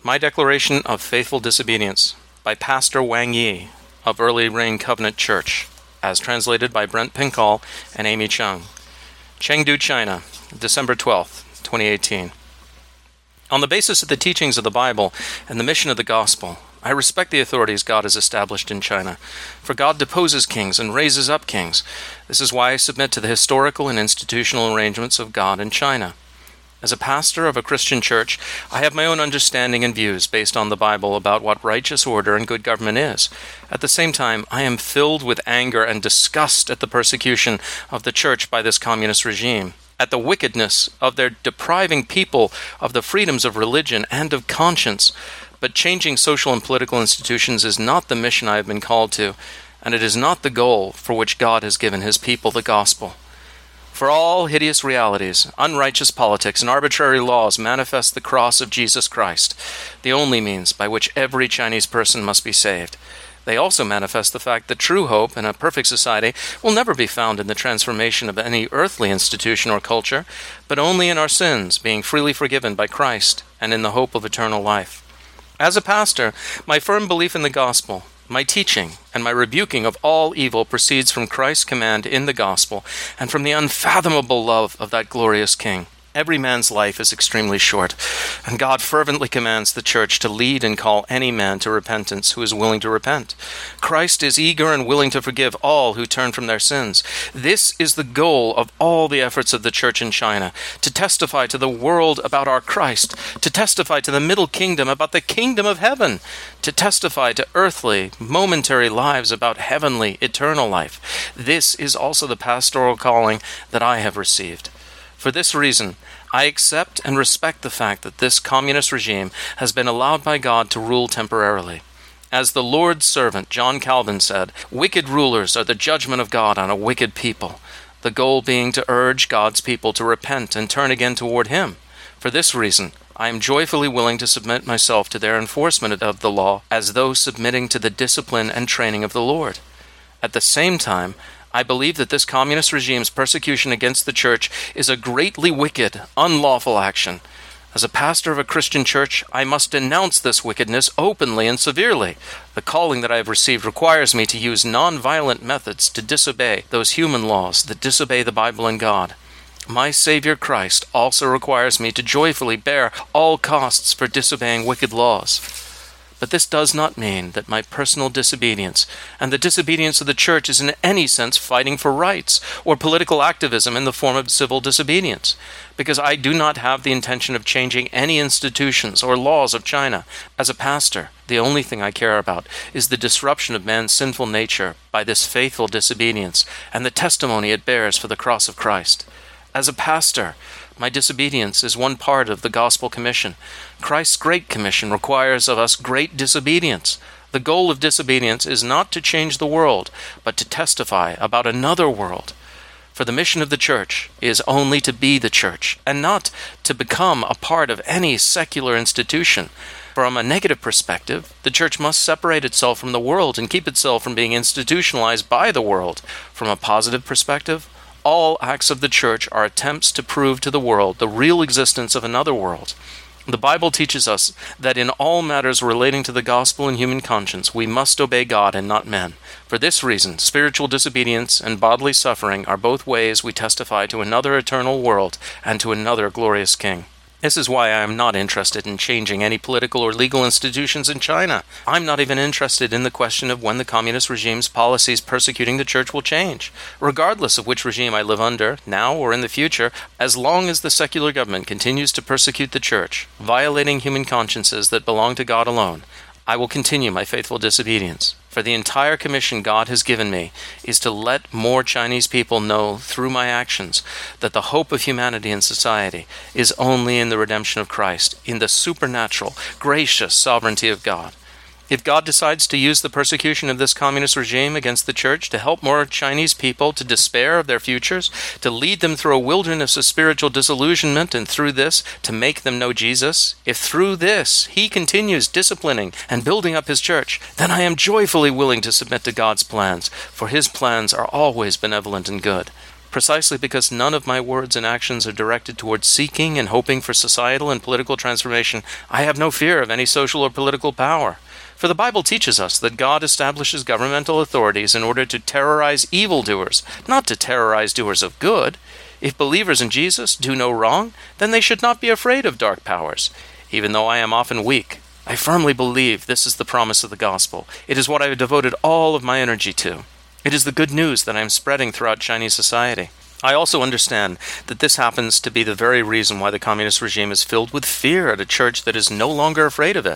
My Declaration of Faithful Disobedience by Pastor Wang Yi of Early Rain Covenant Church, as translated by Brent Pinkall and Amy Chung. Chengdu, China, December 12, 2018. On the basis of the teachings of the Bible and the mission of the gospel, I respect the authorities God has established in China, for God deposes kings and raises up kings. This is why I submit to the historical and institutional arrangements of God in China. As a pastor of a Christian church, I have my own understanding and views based on the Bible about what righteous order and good government is. At the same time, I am filled with anger and disgust at the persecution of the church by this communist regime, at the wickedness of their depriving people of the freedoms of religion and of conscience. But changing social and political institutions is not the mission I have been called to, and it is not the goal for which God has given His people the gospel. For all hideous realities, unrighteous politics, and arbitrary laws manifest the cross of Jesus Christ, the only means by which every Chinese person must be saved. They also manifest the fact that true hope in a perfect society will never be found in the transformation of any earthly institution or culture, but only in our sins being freely forgiven by Christ and in the hope of eternal life. As a pastor, my firm belief in the gospel, my teaching, and my rebuking of all evil proceeds from Christ's command in the gospel and from the unfathomable love of that glorious King. Every man's life is extremely short, and God fervently commands the church to lead and call any man to repentance who is willing to repent. Christ is eager and willing to forgive all who turn from their sins. This is the goal of all the efforts of the church in China, to testify to the world about our Christ, to testify to the Middle Kingdom about the kingdom of heaven, to testify to earthly, momentary lives about heavenly, eternal life. This is also the pastoral calling that I have received. For this reason, I accept and respect the fact that this communist regime has been allowed by God to rule temporarily. As the Lord's servant John Calvin said, "Wicked rulers are the judgment of God on a wicked people," the goal being to urge God's people to repent and turn again toward Him. For this reason, I am joyfully willing to submit myself to their enforcement of the law as though submitting to the discipline and training of the Lord. At the same time, I believe that this communist regime's persecution against the church is a greatly wicked, unlawful action. As a pastor of a Christian church, I must denounce this wickedness openly and severely. The calling that I have received requires me to use non-violent methods to disobey those human laws that disobey the Bible and God. My Savior Christ also requires me to joyfully bear all costs for disobeying wicked laws. But this does not mean that my personal disobedience and the disobedience of the church is in any sense fighting for rights or political activism in the form of civil disobedience, because I do not have the intention of changing any institutions or laws of China. As a pastor, the only thing I care about is the disruption of man's sinful nature by this faithful disobedience and the testimony it bears for the cross of Christ. As a pastor, my disobedience is one part of the gospel commission. Christ's great commission requires of us great disobedience. The goal of disobedience is not to change the world, but to testify about another world. For the mission of the church is only to be the church, and not to become a part of any secular institution. From a negative perspective, the church must separate itself from the world and keep itself from being institutionalized by the world. From a positive perspective, all acts of the church are attempts to prove to the world the real existence of another world. The Bible teaches us that in all matters relating to the gospel and human conscience, we must obey God and not men. For this reason, spiritual disobedience and bodily suffering are both ways we testify to another eternal world and to another glorious King. This is why I am not interested in changing any political or legal institutions in China. I'm not even interested in the question of when the communist regime's policies persecuting the church will change. Regardless of which regime I live under, now or in the future, as long as the secular government continues to persecute the church, violating human consciences that belong to God alone, I will continue my faithful disobedience. For the entire commission God has given me is to let more Chinese people know through my actions that the hope of humanity and society is only in the redemption of Christ, in the supernatural, gracious sovereignty of God. If God decides to use the persecution of this communist regime against the church to help more Chinese people to despair of their futures, to lead them through a wilderness of spiritual disillusionment, and through this to make them know Jesus, if through this He continues disciplining and building up His church, then I am joyfully willing to submit to God's plans, for His plans are always benevolent and good. Precisely because none of my words and actions are directed towards seeking and hoping for societal and political transformation, I have no fear of any social or political power. For the Bible teaches us that God establishes governmental authorities in order to terrorize evildoers, not to terrorize doers of good. If believers in Jesus do no wrong, then they should not be afraid of dark powers. Even though I am often weak, I firmly believe this is the promise of the gospel. It is what I have devoted all of my energy to. It is the good news that I am spreading throughout Chinese society. I also understand that this happens to be the very reason why the communist regime is filled with fear at a church that is no longer afraid of it.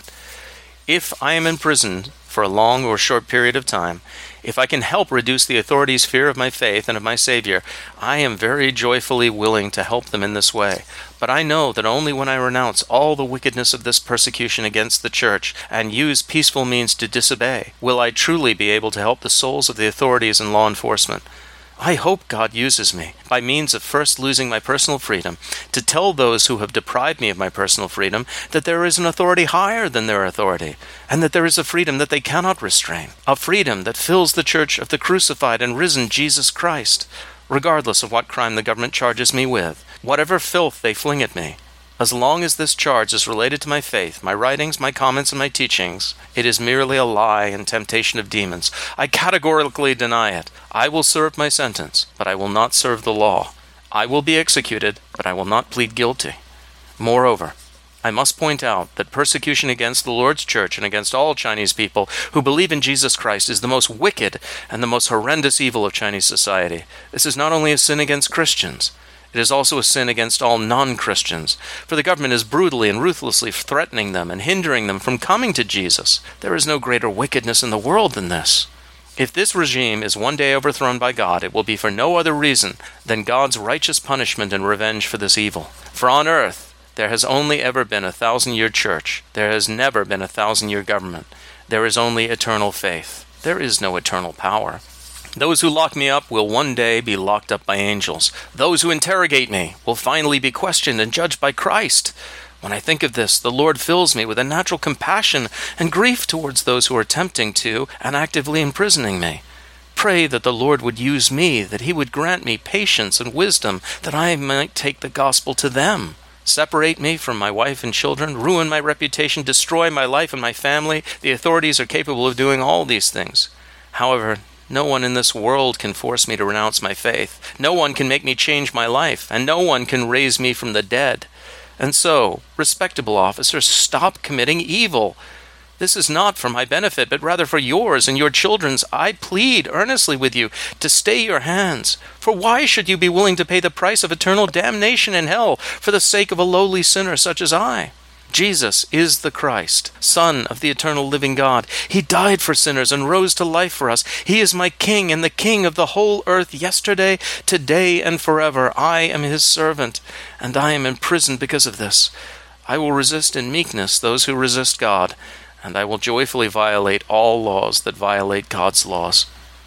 If I am imprisoned for a long or short period of time, if I can help reduce the authorities' fear of my faith and of my Savior, I am very joyfully willing to help them in this way. But I know that only when I renounce all the wickedness of this persecution against the Church and use peaceful means to disobey, will I truly be able to help the souls of the authorities and law enforcement. I hope God uses me, by means of first losing my personal freedom, to tell those who have deprived me of my personal freedom that there is an authority higher than their authority, and that there is a freedom that they cannot restrain, a freedom that fills the church of the crucified and risen Jesus Christ, regardless of what crime the government charges me with, whatever filth they fling at me. As long as this charge is related to my faith, my writings, my comments, and my teachings, it is merely a lie and temptation of demons. I categorically deny it. I will serve my sentence, but I will not serve the law. I will be executed, but I will not plead guilty. Moreover, I must point out that persecution against the Lord's Church and against all Chinese people who believe in Jesus Christ is the most wicked and the most horrendous evil of Chinese society. This is not only a sin against Christians, it is also a sin against all non-Christians, for the government is brutally and ruthlessly threatening them and hindering them from coming to Jesus. There is no greater wickedness in the world than this. If this regime is one day overthrown by God, it will be for no other reason than God's righteous punishment and revenge for this evil. For on earth there has only ever been a 1,000-year church. There has never been a 1,000-year government. There is only eternal faith. There is no eternal power. Those who lock me up will one day be locked up by angels. Those who interrogate me will finally be questioned and judged by Christ. When I think of this, the Lord fills me with a natural compassion and grief towards those who are attempting to and actively imprisoning me. Pray that the Lord would use me, that He would grant me patience and wisdom, that I might take the gospel to them. Separate me from my wife and children, ruin my reputation, destroy my life and my family. The authorities are capable of doing all these things. However, no one in this world can force me to renounce my faith. No one can make me change my life, and no one can raise me from the dead. And so, respectable officers, stop committing evil. This is not for my benefit, but rather for yours and your children's. I plead earnestly with you to stay your hands. For why should you be willing to pay the price of eternal damnation in hell for the sake of a lowly sinner such as I? Jesus is the Christ, Son of the eternal living God. He died for sinners and rose to life for us. He is my King and the King of the whole earth, yesterday, today, and forever. I am His servant, and I am imprisoned because of this. I will resist in meekness those who resist God, and I will joyfully violate all laws that violate God's laws.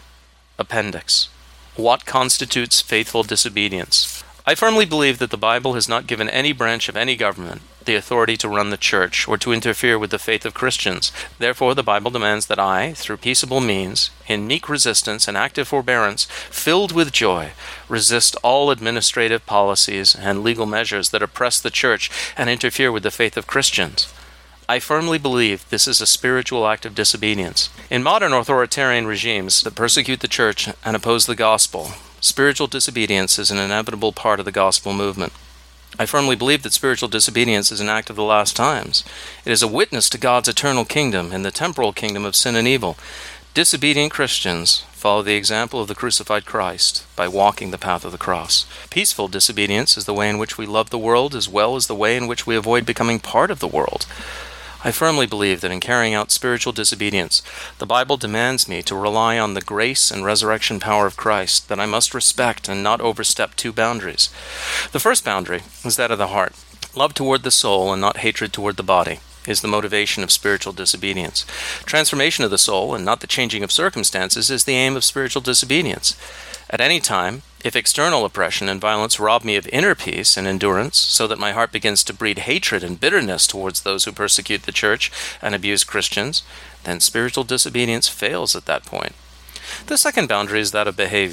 Appendix. What constitutes faithful disobedience? I firmly believe that the Bible has not given any branch of any government the authority to run the church or to interfere with the faith of Christians. Therefore, the Bible demands that I, through peaceable means, in meek resistance and active forbearance, filled with joy, resist all administrative policies and legal measures that oppress the church and interfere with the faith of Christians. I firmly believe this is a spiritual act of disobedience. In modern authoritarian regimes that persecute the church and oppose the gospel, spiritual disobedience is an inevitable part of the gospel movement. I firmly believe that spiritual disobedience is an act of the last times. It is a witness to God's eternal kingdom and the temporal kingdom of sin and evil. Disobedient Christians follow the example of the crucified Christ by walking the path of the cross. Peaceful disobedience is the way in which we love the world as well as the way in which we avoid becoming part of the world. I firmly believe that in carrying out spiritual disobedience, the Bible demands me to rely on the grace and resurrection power of Christ, that I must respect and not overstep two boundaries. The first boundary is that of the heart. Love toward the soul and not hatred toward the body is the motivation of spiritual disobedience. Transformation of the soul and not the changing of circumstances is the aim of spiritual disobedience. At any time, if external oppression and violence rob me of inner peace and endurance, so that my heart begins to breed hatred and bitterness towards those who persecute the church and abuse Christians, then spiritual disobedience fails at that point. The second boundary is that of behavior.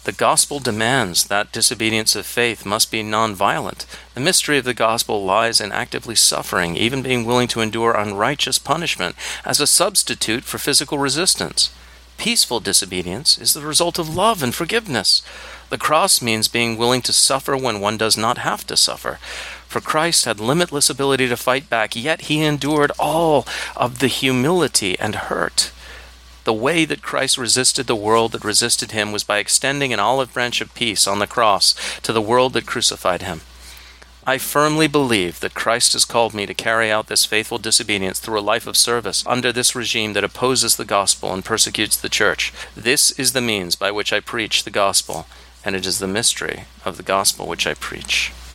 The gospel demands that disobedience of faith must be nonviolent. The mystery of the gospel lies in actively suffering, even being willing to endure unrighteous punishment as a substitute for physical resistance. Peaceful disobedience is the result of love and forgiveness. The cross means being willing to suffer when one does not have to suffer. For Christ had limitless ability to fight back, yet he endured all of the humility and hurt. The way that Christ resisted the world that resisted him was by extending an olive branch of peace on the cross to the world that crucified him. I firmly believe that Christ has called me to carry out this faithful disobedience through a life of service under this regime that opposes the gospel and persecutes the church. This is the means by which I preach the gospel, and it is the mystery of the gospel which I preach.